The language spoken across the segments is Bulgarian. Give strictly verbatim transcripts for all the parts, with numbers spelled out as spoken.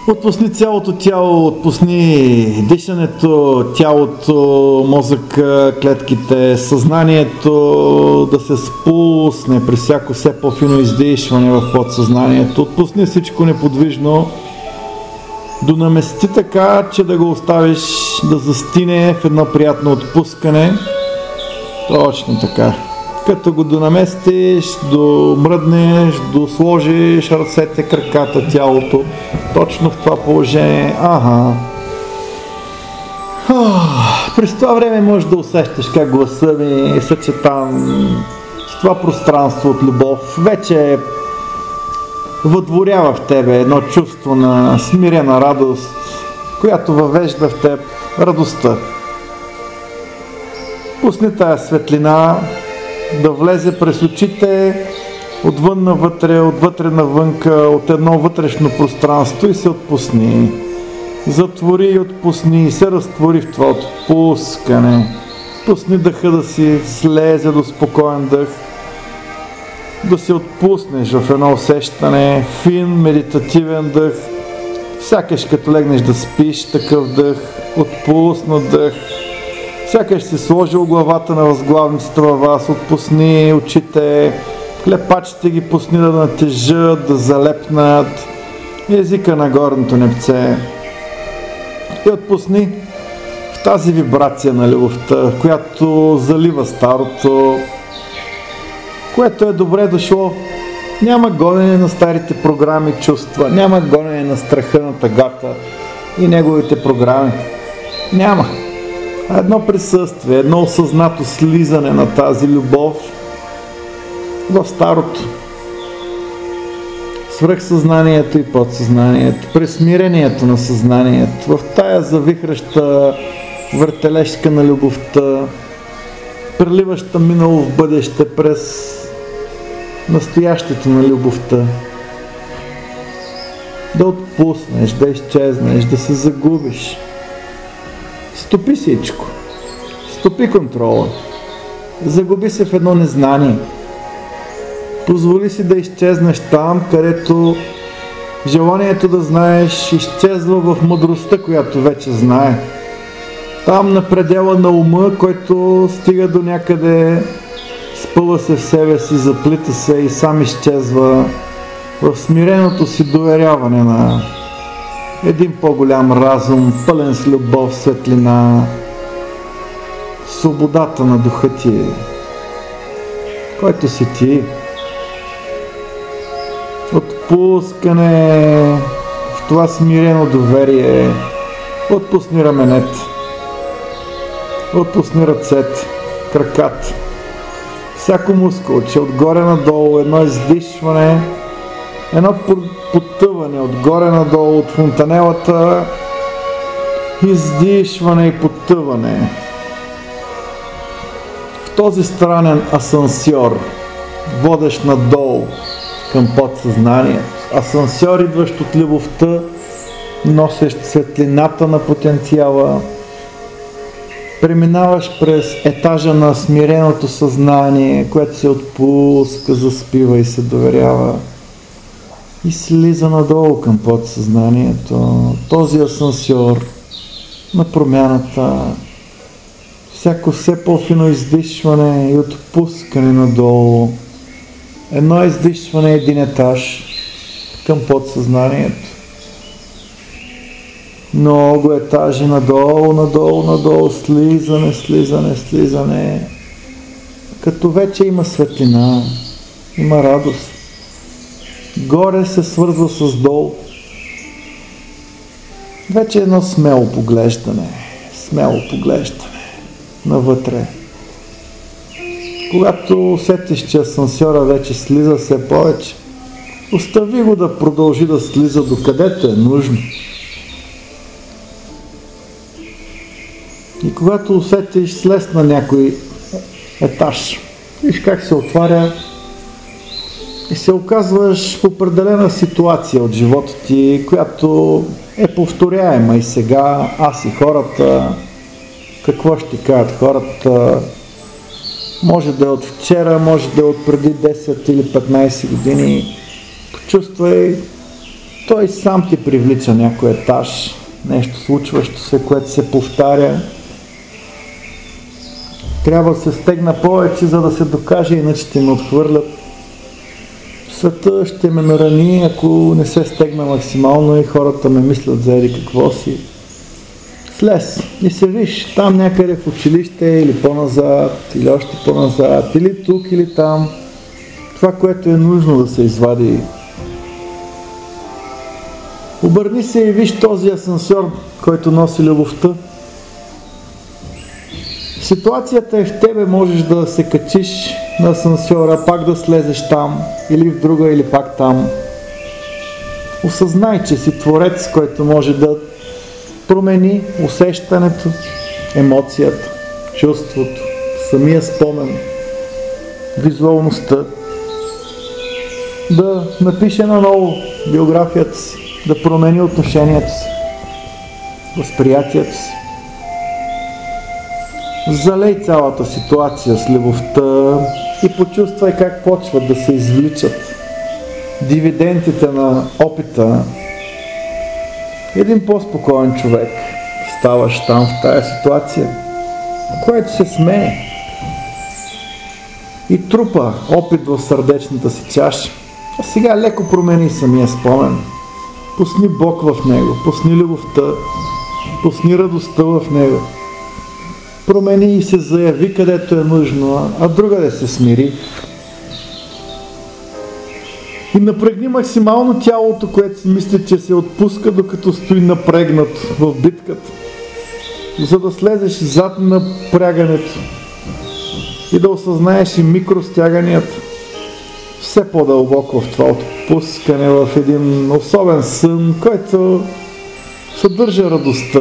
Отпусни цялото тяло, отпусни дишането, тялото, мозъка, клетките, съзнанието да се спусне при всяко все по-фино издишване в подсъзнанието. Отпусни всичко неподвижно, донамести така, че да го оставиш да застине в едно приятно отпускане. Точно така. Като го донаместиш, домръднеш, досложиш ръцете, краката, тялото, точно в това положение. Ага. През това време можеш да усещаш как гласа ми е съчетан с това пространство от любов. Вече въдворява в тебе едно чувство на смирена радост, която въвежда в теб радостта. Пусни тая светлина да влезе през очите, отвън навътре, отвътре навънка, от едно вътрешно пространство и се отпусни. Затвори и отпусни и се разтвори в това отпускане. Пусни дъха да си слезе до спокоен дъх, да се отпуснеш в едно усещане, фин, медитативен дъх, сякаш като легнеш да спиш, такъв дъх, отпуснат дъх. Сякаш си сложил главата на възглавницата във вас, отпусни очите, клепачите ги пусни да натежат, да залепнат, езика на горното небце. И отпусни в тази вибрация на любовта, която залива старото, което е добре дошло. Няма гонене на старите програми, чувства, няма гонене на страха на тъгата и неговите програми. Няма. Едно присъствие, едно осъзнато слизане на тази любов в старото. Свръхсъзнанието и подсъзнанието, пресмирението на съзнанието, в тая завихраща въртележка на любовта, преливаща минало в бъдеще през настоящето на любовта. Да отпуснеш, да изчезнеш, да се загубиш. Стопи всичко. Стопи контрола. Загуби се в едно незнание. Позволи си да изчезнеш там, където желанието да знаеш изчезва в мъдростта, която вече знае. Там на предела на ума, който стига до някъде, спъва се в себе си, заплита се и сам изчезва в смиреното си доверяване на един по-голям разум, пълен с любов, светлина, свободата на духа ти, който си ти. Отпускане в това смирено доверие. Отпусни раменете, отпусни ръцете, краката, всяко мускулче, отгоре надолу, едно издишване, едно потъване отгоре надолу от фонтанелата, издишване и потъване. В този странен асансьор, водещ надолу към подсъзнанието, асансьор, идващ от любовта, носещ светлината на потенциала, преминаваш през етажа на смиреното съзнание, което се отпуска, заспива и се доверява. И слиза надолу към подсъзнанието. Този асансьор на промяната, всяко все по-фино издишване и отпускане надолу. Едно издишване, един етаж към подсъзнанието. Много етажи надолу, надолу, надолу, слизане, слизане, слизане. Като вече има светлина, има радост. Горе се свързва с долу. Вече едно смело поглеждане, смело поглеждане навътре. Когато усетиш, че асансьора вече слиза все повече, остави го да продължи да слиза докъдето е нужно. И когато усетиш слез на някой етаж, виж как се отваря и се оказваш в определена ситуация от живота ти, която е повторяема и сега, аз и хората, какво ще кажат хората, може да е от вчера, може да е от преди десет или петнайсет години. Почувствай той сам ти привлича някой етаж, нещо случващо се, което се повтаря. Трябва да се стегна повече, за да се докаже, иначе те ме отхвърлят. Света ще ме нарани, ако не се стегна максимално и хората ме мислят за еди какво си. Слез и се виж там някъде в училище или по-назад, или още по-назад, или тук, или там. Това, което е нужно да се извади. Обърни се и виж този асансьор, който носи любовта. Ситуацията е в тебе, можеш да се качиш на асансьора, пак да слезеш там, или в друга, или пак там. Осъзнай, че си творец, който може да промени усещането, емоцията, чувството, самия спомен, визуалността. Да напише наново биографията си, да промени отношението си, възприятието си. Залей цялата ситуация с любовта и почувствай как почват да се извличат дивидендите на опита. Един по-спокоен човек ставаш там в тая ситуация, който се смее и трупа опит в сърдечната си чаша. А сега леко промени самия спомен. Пусни Бог в него, пусни любовта, пусни радостта в него. Промени и се заяви където е нужно, а другаде се смири. И напрегни максимално тялото, което си мисли, че се отпуска, докато стои напрегнат в битката, за да слезеш зад напрягането и да осъзнаеш и микростяганията. Все по-дълбоко в това отпускане, в един особен сън, който съдържа радостта.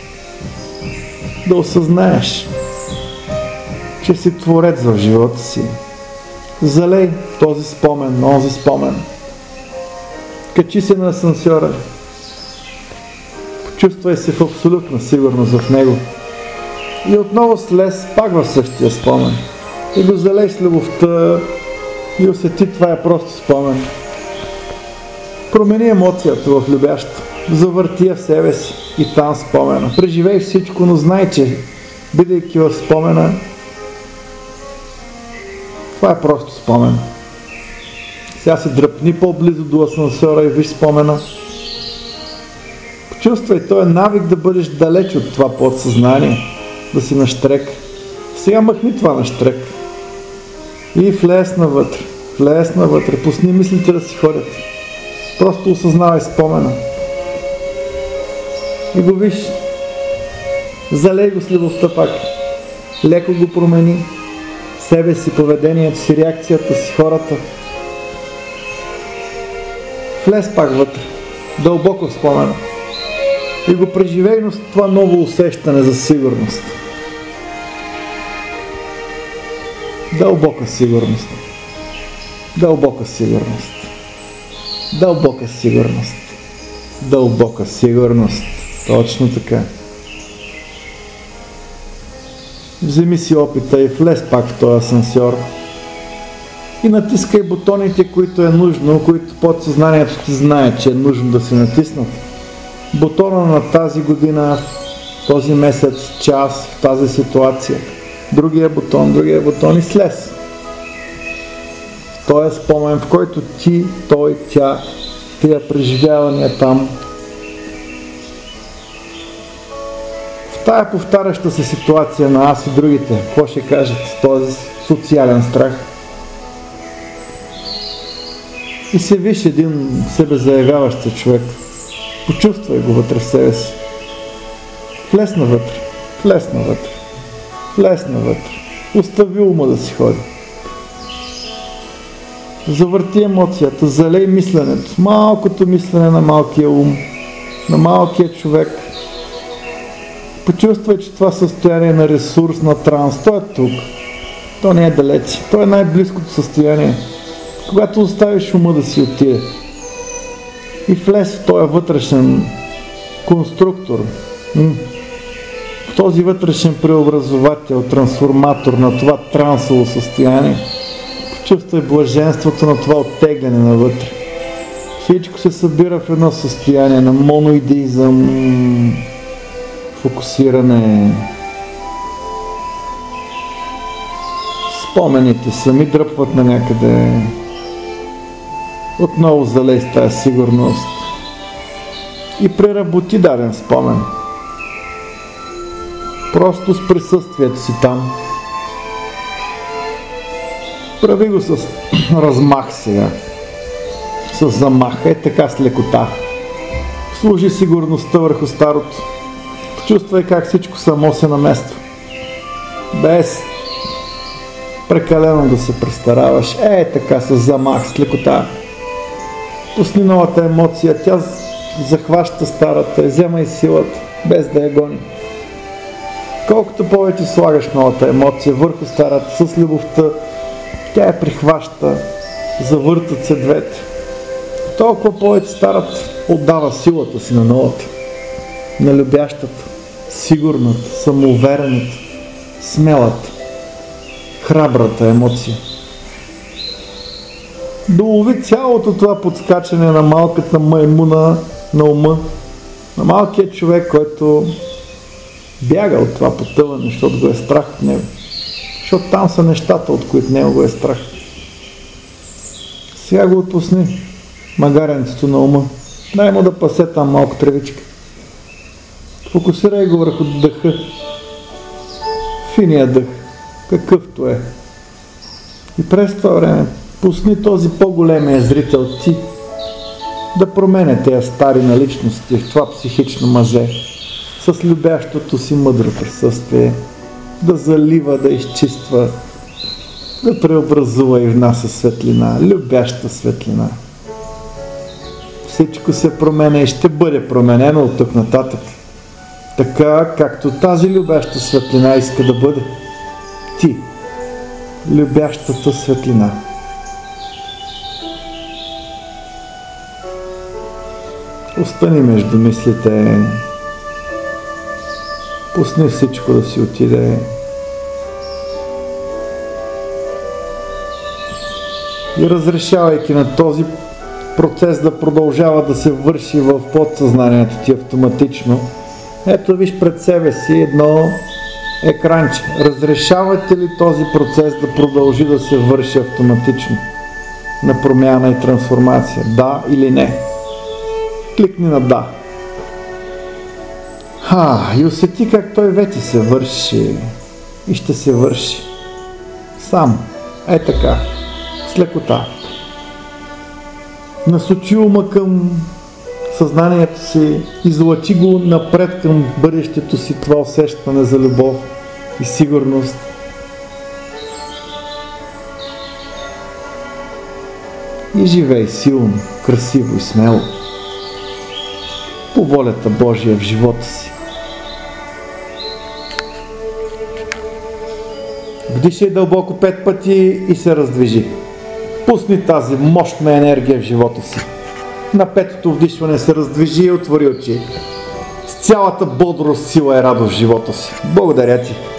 Да осъзнаеш, че си творец в живота си. Залей този спомен, онзи спомен. Качи се на асансьора. Почувствай се в абсолютна сигурност в него. И отново слез пак в същия спомен. И го залей с любовта и усети, това е просто спомен. Промени емоцията в любяща. Завърти я в себе си и там спомена. Преживей всичко, но знай, че бидейки в спомена, това е просто спомен. Сега се дръпни по-близо до асансьора и виж спомена. Почувствай, то е навик да бъдеш далеч от това подсъзнание, да си нащрек. Сега махни това нащрек и влез навътре, влез навътре, пусни мислите да си ходят. Просто осъзнавай спомена. И го виж. Залей го с любовта пак. Леко го промени. Себе си, поведението си, реакцията си, хората. Влез пак вътре. Дълбоко в спомена. И го преживей с това ново усещане за сигурност. Дълбока сигурност. Дълбока сигурност. Дълбока сигурност. Дълбока сигурност. Точно така. Вземи си опита и влез пак в този асансьор. И натискай бутоните, които е нужно, които подсъзнанието ти знае, че е нужно да се натиснат. Бутона на тази година, този месец, час, в тази ситуация. Другия бутон, другия бутон и слез. В този спомен, в който ти, той, тя, тия преживявания там. В тая повтаряща се ситуация на аз и другите, какво ще кажат този социален страх? И се виж един себезаявяващ се човек. Почувствай го вътре в себе си. Влез навътре, влез навътре, влез навътре. Остави ума да си ходи. Завърти емоцията, залей мисленето, малкото мислене на малкия ум, на малкия човек. Почувствай, че това състояние на ресурс, на транс, то е тук. То не е далече. То е най-близкото състояние. Когато оставиш ума да си отиде и влез в този вътрешен конструктор, в този вътрешен преобразовател, трансформатор на това трансово състояние, почувствай блаженството на това оттегляне навътре. Всичко се събира в едно състояние на моноидеизъм, фокусиране. Спомените сами дръпват на някъде. Отново залей с тази сигурност и преработи даден спомен. Просто с присъствието си там. Прави го с размах сега. С замах. Е така с лекота. Служи сигурността върху старото. Почувствай как всичко само се намества. Без прекалено да се престараваш. Е така с замах, с лекота. Пусни новата емоция. Тя захваща старата. Вземай силата, без да я гони. Колкото повече слагаш новата емоция върху старата с любовта, тя я прихваща, завъртат се двете. Толкова повече старата отдава силата си на новата, на любящата, сигурната, самоуверената, смелата, храбрата емоция. Долови цялото това подскачане на малката маймуна на ума, на малкият човек, който бяга от това потъване, защото го е страх от него. Защото там са нещата, от които него го е страх. Сега го отпусни магаренцето на ума. Дай му да пасе там малко тревичка. Фокусирай го върху дъха. Финия дъх, какъвто е. И през това време пусни този по-големия зрител ти да променя тези стари наличности в това психично мъже с любящото си мъдро присъствие, да залива, да изчиства, да преобразува и внася светлина, любяща светлина. Всичко се променя и ще бъде променено от тук нататък. Така, както тази любяща светлина иска да бъде. Ти, любящата светлина. Остани между мислите. Пусни всичко да си отиде. И разрешавайки на този процес да продължава да се върши в подсъзнанието ти автоматично, ето виж пред себе си едно екранче. Разрешавате ли този процес да продължи да се върши автоматично на промяна и трансформация? Да или не? Кликни на да. Ха, и усети как той вече се върши и ще се върши. Сам. Е така. С лекота. Насочи ума към съзнанието си, излъчи го напред към бъдещето си, това усещане за любов и сигурност. И живей силно, красиво и смело по волята Божия в живота си. Вдишай дълбоко пет пъти и се раздвижи. Пусни тази мощна енергия в живота си. На петото вдишване се раздвижи и отвори очи. С цялата бодрост, сила и радост в живота си. Благодаря ти!